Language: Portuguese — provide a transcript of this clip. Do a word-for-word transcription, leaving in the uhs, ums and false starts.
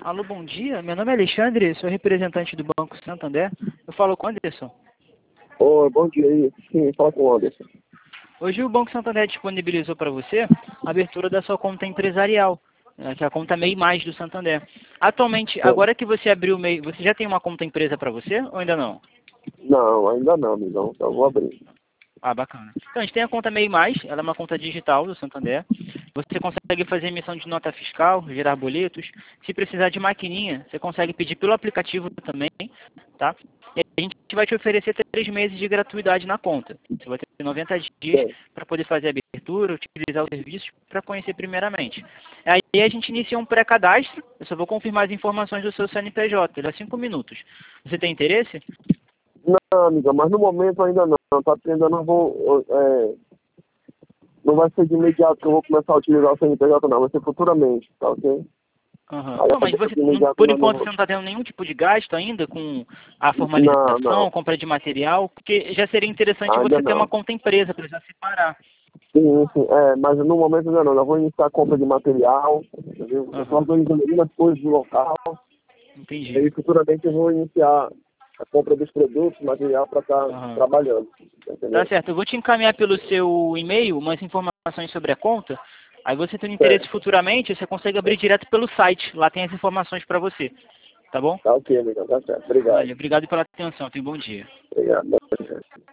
Alô, bom dia. Meu nome é Alexandre, sou representante do Banco Santander. Eu falo com o Anderson. Oi, bom dia aí. Sim, fala com o Anderson. Hoje o Banco Santander disponibilizou para você a abertura da sua conta empresarial, eh, que é a conta MEI Mais do Santander. Atualmente, Bom, agora que você abriu o MEI, você já tem uma conta empresa para você ou ainda não? não, ainda não, amigão. Então eu vou abrir. Ah, bacana. Então, a gente tem a conta MEI Mais, ela é uma conta digital do Santander. Você consegue fazer emissão de nota fiscal, gerar boletos. Se precisar de maquininha, você consegue pedir pelo aplicativo também, tá? E a gente vai te oferecer três meses de gratuidade na conta. Você vai ter noventa dias Bem, para poder fazer a abertura, utilizar os serviços para conhecer primeiramente. Aí a gente inicia um pré-cadastro, eu só vou confirmar as informações do seu C N P J, dá cinco minutos. Você tem interesse? não, amiga, mas no momento ainda não. Tá tendo, eu não vou. É, não vai ser de imediato que eu vou começar a utilizar o C N P J, não. Vai ser futuramente, tá ok? Aham. Aí Não, mas agora você, de não- imediato por ainda não enquanto vou. você não está tendo nenhum tipo de gasto ainda com a Não, formalização, não. compra de material, porque já seria interessante Ainda você ter uma não. conta empresa para já separar. Sim, sim. É, mas no momento ainda não. Eu vou iniciar a compra de material, entendeu? Eu estou Aham, organizando algumas coisas do local. E entendi. aí futuramente eu vou iniciar a compra dos produtos, material para estar Aham. trabalhando. Tá Entendeu? certo, eu vou te encaminhar pelo seu e-mail umas informações sobre a conta. Aí você tendo interesse Certo. futuramente, você consegue abrir direto pelo site. Lá tem as informações para você. Tá bom? Tá ok, amigo. Tá certo. Obrigado. Olha, obrigado pela atenção. Tenha um bom dia. Obrigado.